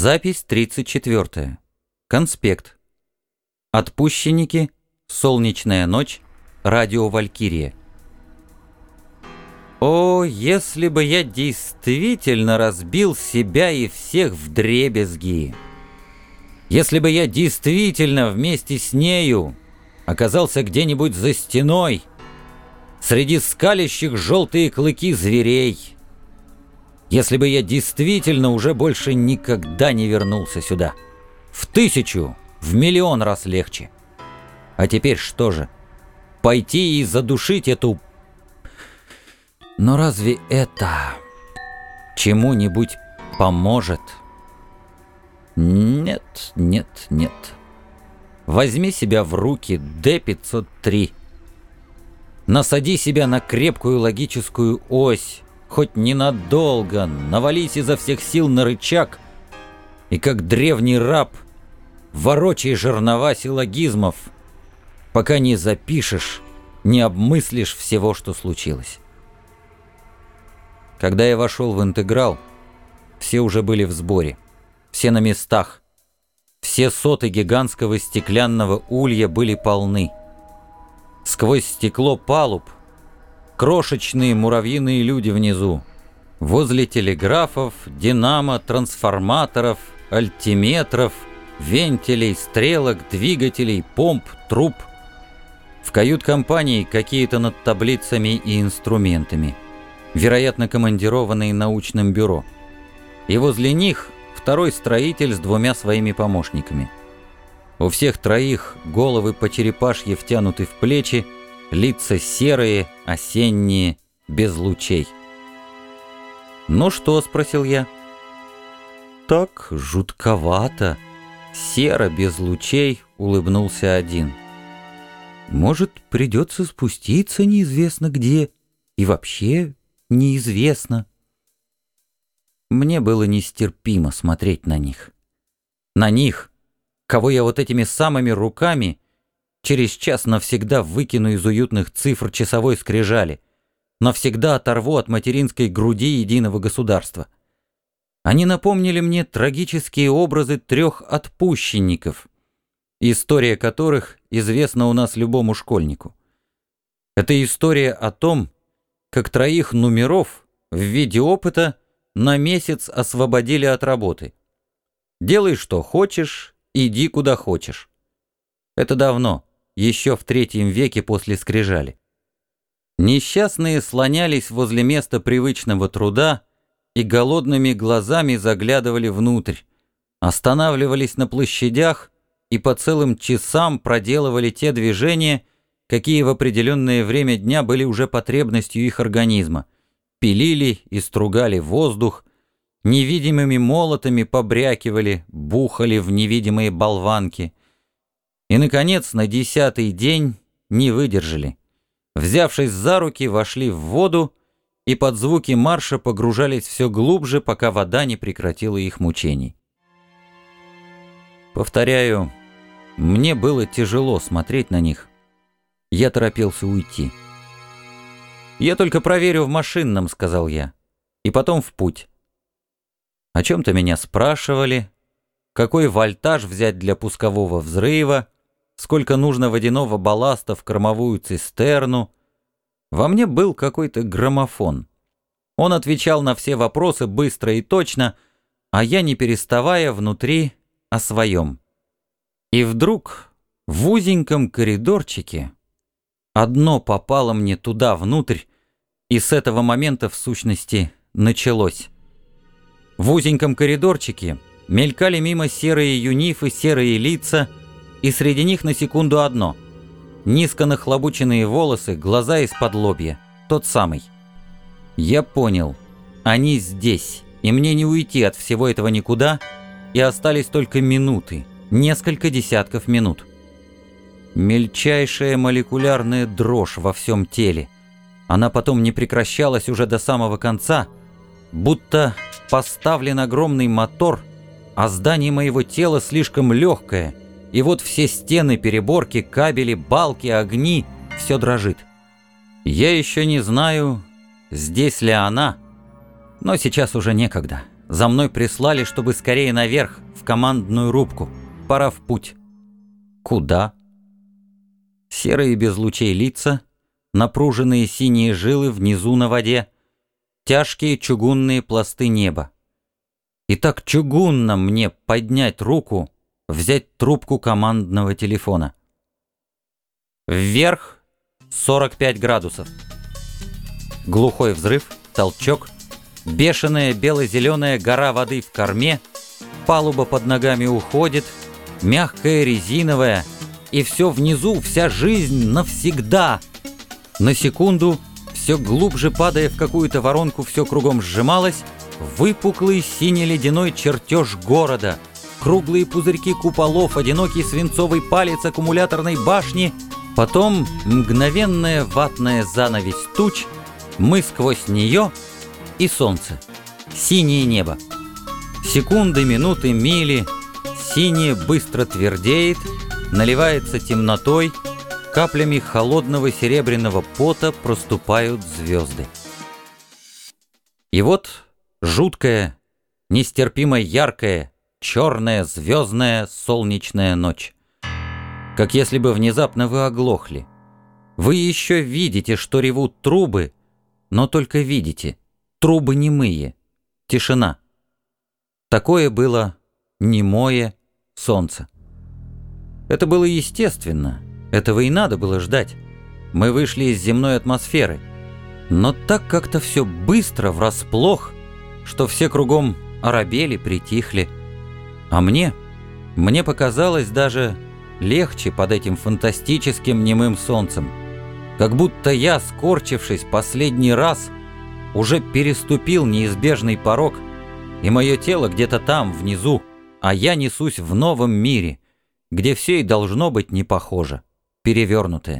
Запись 34. Конспект. Отпущенники. Солнечная ночь. Радио «Валькирия». О, если бы я действительно разбил себя и всех вдребезги! Если бы я действительно вместе с нею оказался где-нибудь за стеной, среди скалящих желтые клыки зверей! Если бы я действительно уже больше никогда не вернулся сюда. В 1000, в миллион раз легче. А теперь что же? Пойти и задушить эту... Но разве это чему-нибудь поможет? Нет, нет, нет. Возьми себя в руки, Д-503. Насади себя на крепкую логическую ось. Хоть ненадолго, навались изо всех сил на рычаг и, как древний раб, ворочай жернова силлогизмов, пока не запишешь, не обмыслишь всего, что случилось. Когда я вошел в интеграл, все уже были в сборе, все на местах, все соты гигантского стеклянного улья были полны. Сквозь стекло палуб крошечные муравьиные люди внизу, возле телеграфов, динамо, трансформаторов, альтиметров, вентилей, стрелок, двигателей, помп, труб. В кают-компании какие-то над таблицами и инструментами, вероятно, командированные научным бюро. И возле них второй строитель с 2 своими помощниками. У всех троих головы по черепашье втянуты в плечи, лица серые, осенние, без лучей. «Ну что?» — спросил я. «Так жутковато. Серо, без лучей», — улыбнулся один. «Может, придется спуститься неизвестно где, и вообще неизвестно». Мне было нестерпимо смотреть на них. На них, кого я вот этими самыми руками через час навсегда выкину из уютных цифр часовой скрижали, навсегда оторву от материнской груди единого государства. Они напомнили мне трагические образы 3 отпущенников, история которых известна у нас любому школьнику. Это история о том, как 3 нумеров в виде опыта на месяц освободили от работы. Делай, что хочешь, иди, куда хочешь. Это давно, еще в 3 веке после скрижали. Несчастные слонялись возле места привычного труда и голодными глазами заглядывали внутрь, останавливались на площадях и по целым часам проделывали те движения, какие в определенное время дня были уже потребностью их организма, пилили и стругали воздух, невидимыми молотами побрякивали, бухали в невидимые болванки. И, наконец, на 10-й день не выдержали. Взявшись за руки, вошли в воду и под звуки марша погружались все глубже, пока вода не прекратила их мучений. Повторяю, мне было тяжело смотреть на них. Я торопился уйти. «Я только проверю в машинном», — сказал я, — «и потом в путь». О чем-то меня спрашивали, какой вольтаж взять для пускового взрыва, сколько нужно водяного балласта в кормовую цистерну. Во мне был какой-то граммофон. Он отвечал на все вопросы быстро и точно, а я, не переставая, внутри о своем. И вдруг в узеньком коридорчике одно попало мне туда внутрь, и с этого момента, в сущности, началось. В узеньком коридорчике мелькали мимо серые юнифы, серые лица, и среди них на секунду одно. Низко нахлобученные волосы, глаза из-под лобья. Тот самый. Я понял. Они здесь, и мне не уйти от всего этого никуда, и остались только минуты, несколько десятков минут. Мельчайшая молекулярная дрожь во всем теле. Она потом не прекращалась уже до самого конца, будто поставлен огромный мотор, а здание моего тела слишком легкое, и вот все стены, переборки, кабели, балки, огни — все дрожит. Я еще не знаю, здесь ли она, но сейчас уже некогда. За мной прислали, чтобы скорее наверх, в командную рубку. Пора в путь. Куда? Серые без лучей лица, напруженные синие жилы внизу на воде, тяжкие чугунные пласты неба. И так чугунно мне поднять руку, взять трубку командного телефона. Вверх 45 градусов. Глухой взрыв, толчок, бешеная бело-зеленая гора воды в корме, палуба под ногами уходит, мягкая, резиновая, и все внизу, вся жизнь навсегда. На секунду, все глубже падая в какую-то воронку, все кругом сжималось, выпуклый сине-ледяной чертеж города, круглые пузырьки куполов, одинокий свинцовый палец аккумуляторной башни, потом мгновенная ватная занавесь туч, мы сквозь нее и солнце, синее небо. Секунды, минуты, мили, синее быстро твердеет, наливается темнотой, каплями холодного серебряного пота проступают звезды. И вот жуткая, нестерпимо яркая, черная, звездная, солнечная ночь. Как если бы внезапно вы оглохли. Вы еще видите, что ревут трубы, но только видите. Трубы немые. Тишина. Такое было немое солнце. Это было естественно. Этого и надо было ждать. Мы вышли из земной атмосферы. Но так как-то все быстро, врасплох, что все кругом оробели, притихли. А мне показалось даже легче под этим фантастическим немым солнцем. Как будто я, скорчившись последний раз, уже переступил неизбежный порог, и мое тело где-то там, внизу, а я несусь в новом мире, где все и должно быть не похоже, перевернутое.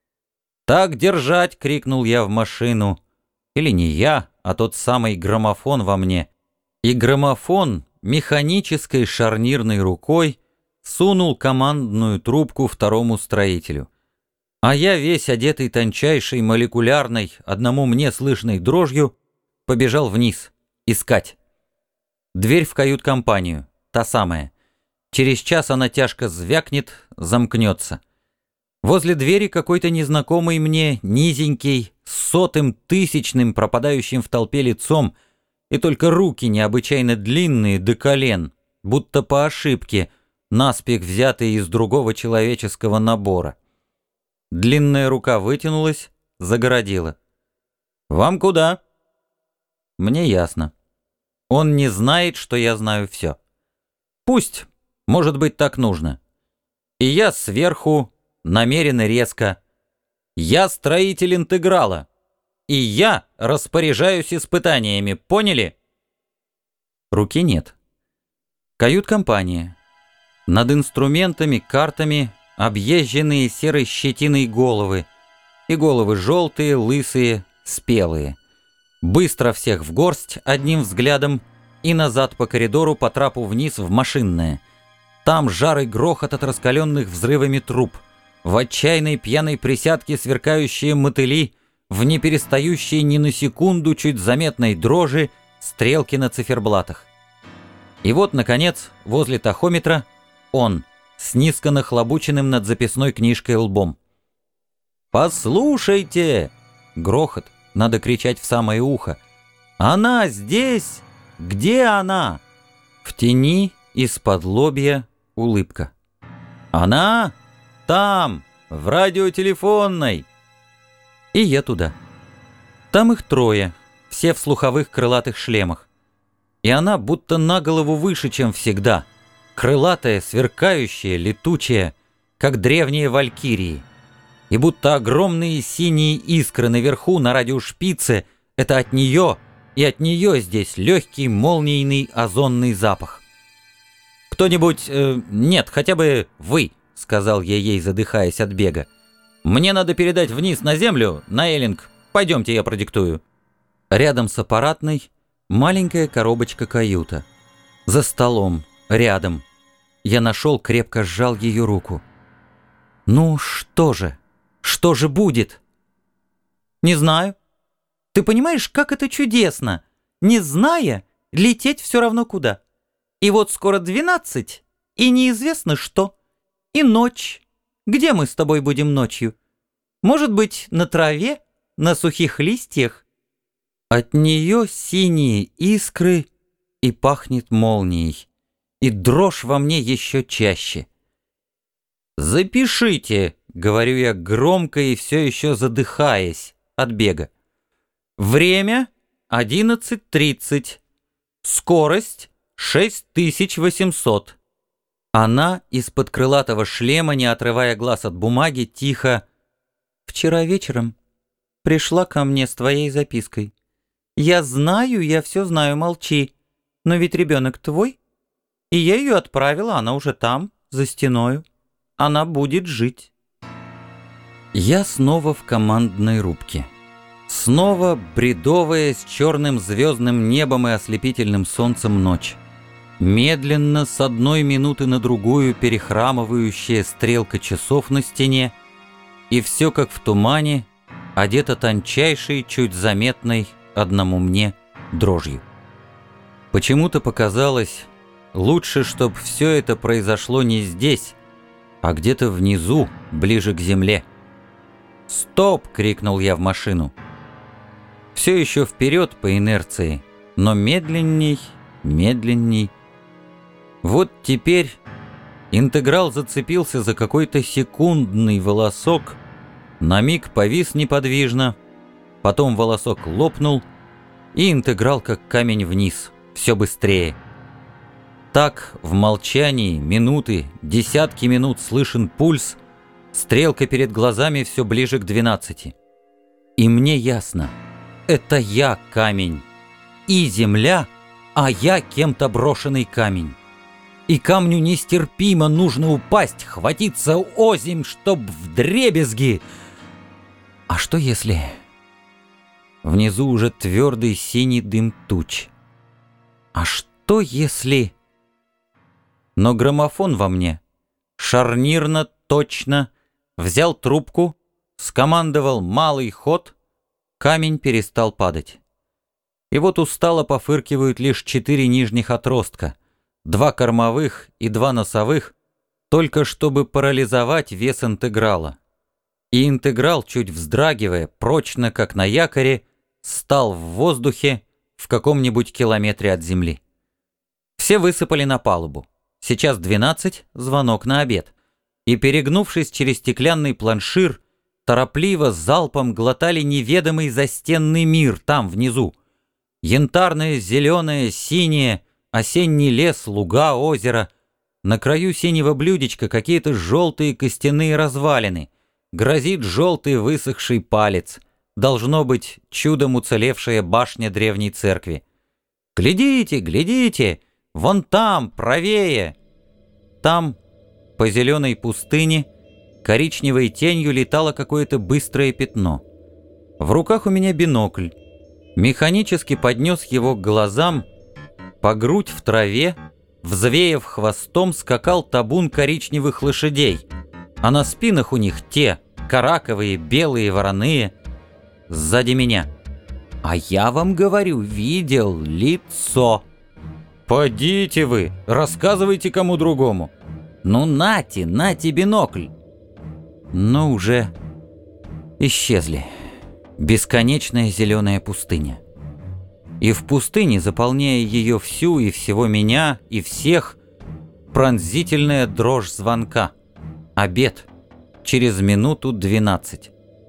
«Так держать!» — крикнул я в машину. Или не я, а тот самый граммофон во мне. И граммофон механической шарнирной рукой сунул командную трубку второму строителю. А я, весь одетый тончайшей молекулярной, одному мне слышной дрожью, побежал вниз, искать. Дверь в кают-компанию, та самая. Через час она тяжко звякнет, замкнется. Возле двери какой-то незнакомый мне, низенький, с 100-тысячным пропадающим в толпе лицом, и только руки необычайно длинные до колен, будто по ошибке, наспех взятые из другого человеческого набора. Длинная рука вытянулась, загородила. «Вам куда?» Мне ясно. Он не знает, что я знаю все. Пусть, может быть, так нужно. И я сверху, намеренно резко. Я строитель интеграла. И я распоряжаюсь испытаниями, поняли? Руки нет. Кают-компания. Над инструментами, картами объезженные серой щетиной головы. И головы желтые, лысые, спелые. Быстро всех в горсть одним взглядом и назад по коридору по трапу вниз в машинное. Там жар и грохот от раскаленных взрывами труб. В отчаянной пьяной присядке сверкающие мотыли, в неперестающей ни на секунду чуть заметной дрожи стрелки на циферблатах. И вот, наконец, возле тахометра он, с низко нахлобученным над записной книжкой лбом. «Послушайте!» Грохот, надо кричать в самое ухо. «Она здесь! Где она?» В тени из-под лобья улыбка. «Она там, в радиотелефонной!» И я туда. Там их трое, все в слуховых крылатых шлемах. И она будто на голову выше, чем всегда. Крылатая, сверкающая, летучая, как древние валькирии. И будто огромные синие искры наверху на радиошпице — это от нее, и от нее здесь легкий молниейный озонный запах. «Кто-нибудь... нет, хотя бы вы», — сказал я ей, задыхаясь от бега. «Мне надо передать вниз на землю, на Эллинг. Пойдемте, я продиктую». Рядом с аппаратной маленькая коробочка-каюта. За столом, рядом. Я нашел, крепко сжал ее руку. «Ну, что же? Что же будет?» «Не знаю. Ты понимаешь, как это чудесно? Не зная, Лететь все равно куда. И вот скоро 12, и неизвестно что. И ночь. Где мы с тобой будем ночью? Может быть, на траве, на сухих листьях? От нее синие искры и пахнет молнией, и дрожь во мне еще чаще. «Запишите», — говорю я громко и все еще задыхаясь от бега. «Время 11:30. Скорость 6800». Она из-под крылатого шлема, не отрывая глаз от бумаги, тихо: Вчера вечером пришла ко мне с твоей запиской. Я все знаю, молчи. Но ведь ребенок твой. И я ее отправила, она уже там, за стеною. Она будет жить. Я снова в командной рубке. Снова бредовая с черным звездным небом и ослепительным солнцем ночь. Медленно, с одной минуты на другую, перехрамывающая стрелка часов на стене, и все как в тумане, одето тончайшей, чуть заметной, одному мне, дрожью. Почему-то показалось, лучше, чтоб все это произошло не здесь, а где-то внизу, ближе к земле. «Стоп!» — крикнул я в машину. Все еще вперед по инерции, но медленней, медленней. Вот теперь интеграл зацепился за какой-то секундный волосок, на миг повис неподвижно, потом волосок лопнул, и интеграл как камень вниз, все быстрее. Так в молчании минуты, десятки минут слышен пульс, стрелка перед глазами все ближе к 12. И мне ясно, это я камень, и земля, а я кем-то брошенный камень. И камню нестерпимо нужно упасть, хватиться озимь, чтоб вдребезги. А что если... Внизу уже твердый синий дым туч. А что если... Но граммофон во мне шарнирно, точно взял трубку, скомандовал малый ход, камень перестал падать. И вот устало пофыркивают лишь 4 нижних отростка, 2 кормовых и 2 носовых, только чтобы парализовать вес интеграла. И интеграл, чуть вздрагивая, прочно, как на якоре, стал в воздухе в каком-нибудь километре от земли. Все высыпали на палубу. Сейчас 12, звонок на обед. И, перегнувшись через стеклянный планшир, торопливо залпом глотали неведомый застенный мир там внизу. Янтарное, зеленое, синее, осенний лес, луга, озеро. На краю синего блюдечка какие-то желтые костяные развалины. Грозит желтый высохший палец. Должно быть чудом уцелевшая башня древней церкви. «Глядите, глядите! Вон там, правее!» Там, по зеленой пустыне, коричневой тенью летало какое-то быстрое пятно. В руках у меня бинокль. Механически поднес его к глазам. По грудь в траве, взвеяв хвостом, скакал табун коричневых лошадей, а на спинах у них те, караковые, белые, вороные, сзади меня. А я вам говорю, видел лицо. «Подите вы, рассказывайте кому другому». «Ну нате, нате бинокль». Но уже исчезли. Бесконечная зеленая пустыня. И в пустыне, заполняя ее всю и всего меня, и всех, пронзительная дрожь звонка. Обед. Через минуту 12.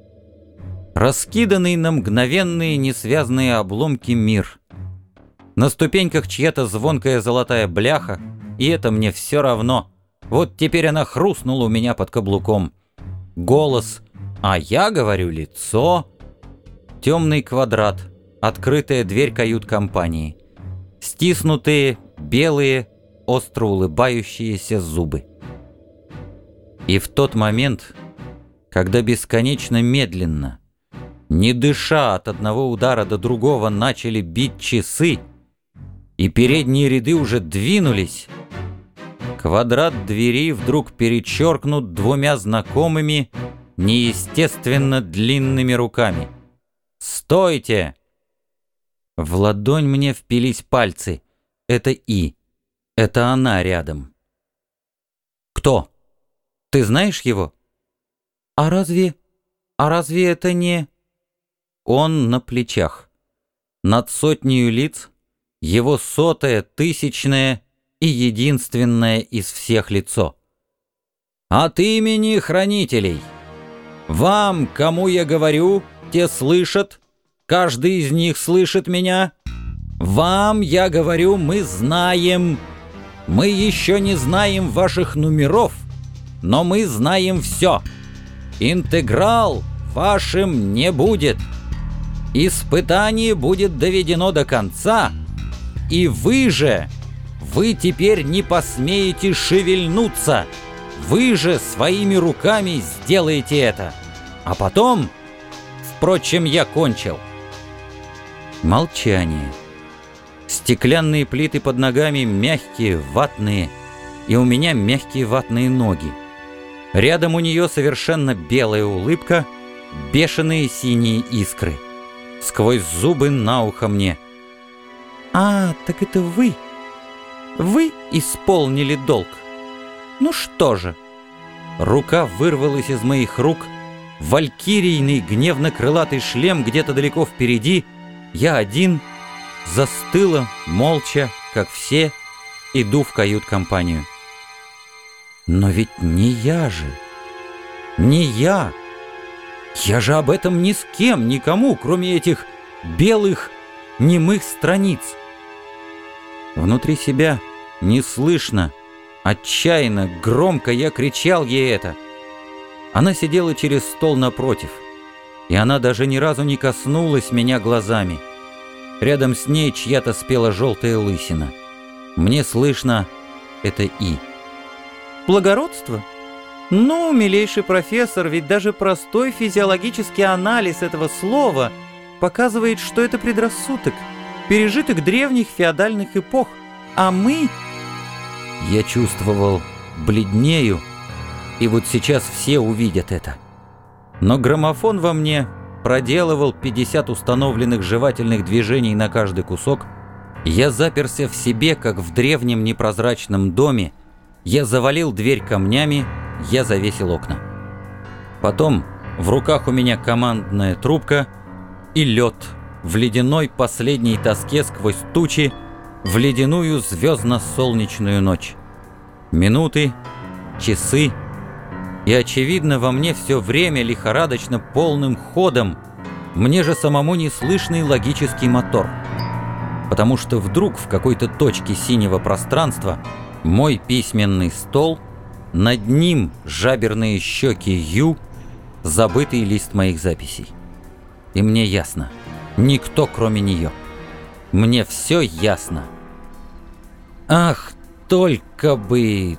Раскиданный на мгновенные несвязные обломки мир. На ступеньках чья-то звонкая золотая бляха, и это мне все равно. Вот теперь она хрустнула у меня под каблуком. Голос, а я говорю лицо. Темный квадрат, открытая дверь кают-компании. Стиснутые, белые, остро улыбающиеся зубы. И в тот момент, когда бесконечно медленно, не дыша от одного удара до другого, начали бить часы, и передние ряды уже двинулись, квадрат двери вдруг перечеркнут 2 знакомыми, неестественно длинными руками. «Стойте!» В ладонь мне впились пальцы. Это И. Это она рядом. Кто? Ты знаешь его? А разве это не... Он на плечах. Над сотнею лиц его сотое, тысячное и единственное из всех лицо. От имени хранителей. Вам, кому я говорю, те слышат, каждый из них слышит меня. Вам я говорю, мы знаем. Мы еще не знаем ваших номеров, но мы знаем все. Интеграл вашим не будет. Испытание будет доведено до конца, и вы теперь не посмеете шевельнуться. Вы же своими руками сделаете это. А потом... Впрочем, я кончил. Молчание. Стеклянные плиты под ногами мягкие, ватные, и у меня мягкие ватные ноги. Рядом у нее совершенно белая улыбка, бешеные синие искры. Сквозь зубы на ухо мне. «А, так это вы. Вы исполнили долг. Ну что же?» Рука вырвалась из моих рук. Валькирийный гневно-крылатый шлем где-то далеко впереди. Я один. Застыла, молча, как все, иду в кают-компанию. Но ведь не я же. Не я. Я же об этом ни с кем, никому, кроме этих белых, немых страниц. Внутри себя, неслышно, отчаянно, громко я кричал ей это. Она сидела через стол напротив, и она даже ни разу не коснулась меня глазами. Рядом с ней чья-то спела желтая лысина. Мне слышно, это И. Благородство? Ну, милейший профессор, ведь даже простой физиологический анализ этого слова показывает, что это предрассудок, пережиток древних феодальных эпох. А мы... Я чувствовал, бледнею, и вот сейчас все увидят это. Но граммофон во мне проделывал 50 установленных жевательных движений на каждый кусок. Я заперся в себе, как в древнем непрозрачном доме. Я завалил дверь камнями, я завесил окна. Потом в руках у меня командная трубка и лед в ледяной последней тоске сквозь тучи, в ледяную звездно-солнечную ночь. Минуты, часы, и, очевидно, во мне все время лихорадочно полным ходом, мне же самому неслышный логический мотор. Потому что вдруг в какой-то точке синего пространства мой письменный стол, над ним жаберные щеки Ю, забытый лист моих записей. И мне ясно, никто кроме нее. Мне все ясно. Ах, только бы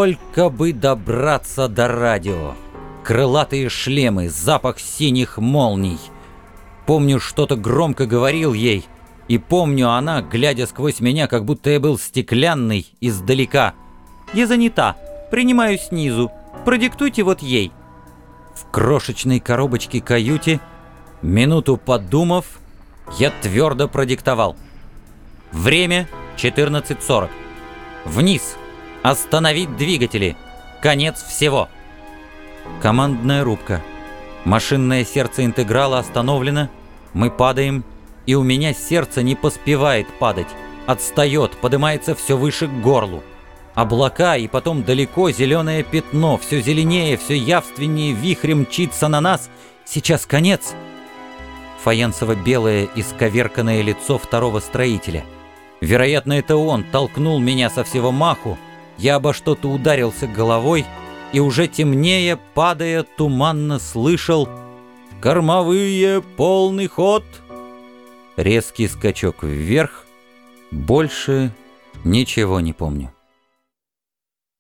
добраться до радио. Крылатые шлемы, запах синих молний. Помню, что-то громко говорил ей, и помню, она, глядя сквозь меня, как будто я был стеклянный, издалека. «Я занята. Принимаю снизу. Продиктуйте вот ей». В крошечной коробочке каюте, минуту подумав, я твердо продиктовал. Время 14:40. Вниз. Остановить двигатели. Конец всего. Командная рубка. Машинное сердце интеграла остановлено. Мы падаем, и у меня сердце не поспевает падать. Отстает, поднимается все выше к горлу. Облака, и потом далеко зеленое пятно, все зеленее, все явственнее вихрем мчится на нас. Сейчас конец. Фаянсово-белое исковерканное лицо второго строителя. Вероятно, это он толкнул меня со всего маху. Я обо что-то ударился головой, и уже темнее, падая, туманно слышал: «Кормовые, полный ход!» Резкий скачок вверх. Больше ничего не помню.